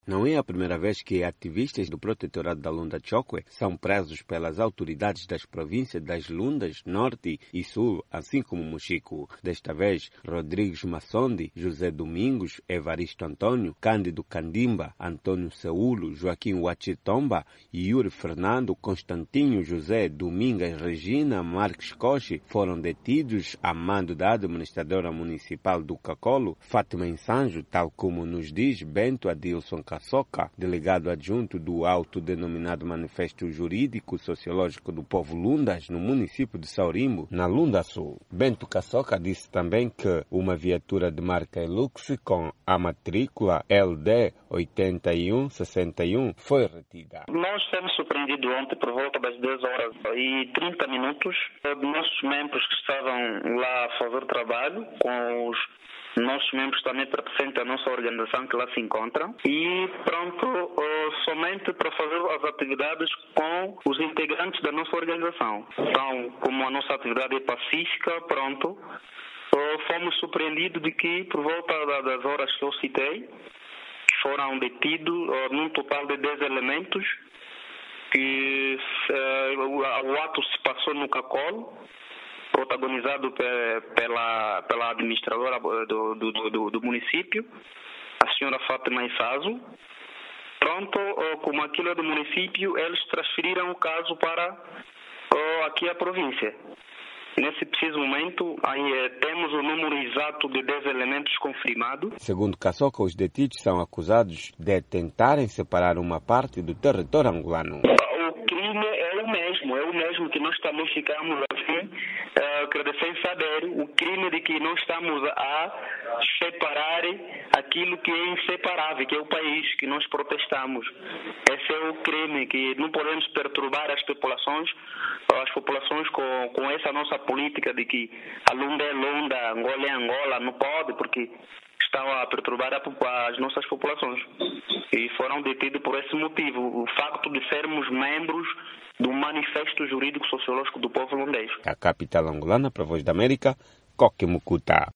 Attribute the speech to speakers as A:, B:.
A: Não é a primeira vez que ativistas do Protetorado da Lunda Chokwe são presos pelas autoridades das províncias das Lundas, Norte e Sul, assim como Mochico. Desta vez, Rodrigues Massondi, José Domingos, Evaristo Antônio, Cândido Candimba, Antônio Seulo, Joaquim Wachitomba, Yuri Fernando, Constantinho José, Domingas Regina, Marques Coche foram detidos a mando da administradora municipal do Cacolo, Fátima Insanjo, tal como nos diz Bento Adilson Kassoka, delegado adjunto do autodenominado Manifesto Jurídico Sociológico do Povo Lundas, no município de Saurimbo, na Lunda Sul. Bento Kassoka disse também que uma viatura de marca Hilux com a matrícula LD 8161 foi retida.
B: Nós fomos surpreendidos ontem por volta das 10 horas e 30 minutos. Nossos membros que estavam lá a fazer trabalho com os nossos membros também pertencentes à nossa organização que lá se encontram e pronto, somente para fazer as atividades com os integrantes da nossa organização. Então, como a nossa atividade é pacífica, pronto, fomos surpreendidos de que por volta das horas que eu citei, foram detidos num total de 10 elementos, que o ato se passou no Cacolo, protagonizado pela administradora do município, a senhora Fátima Insanjo. Pronto, como aquilo é do município, eles transferiram o caso para aqui a província. Nesse preciso momento, aí, temos o número exato de 10 elementos confirmado.
A: Segundo Kassoka, os detidos são acusados de tentarem separar uma parte do território angolano.
B: O crime é o mesmo que nós também ficamos assim, sem saber o crime de que nós estamos a separar aquilo que é inseparável, que é o país que nós protestamos. Esse é o crime, que não podemos perturbar as populações com essa nossa política de que a Lunda é Lunda, Angola é Angola, não pode, porque estão a perturbar as nossas populações. E foram detidos por esse motivo, o facto de sermos membros do Manifesto Jurídico Sociológico do Povo Lundês.
A: A capital angolana, para a Voz da América, Coque Mucuta.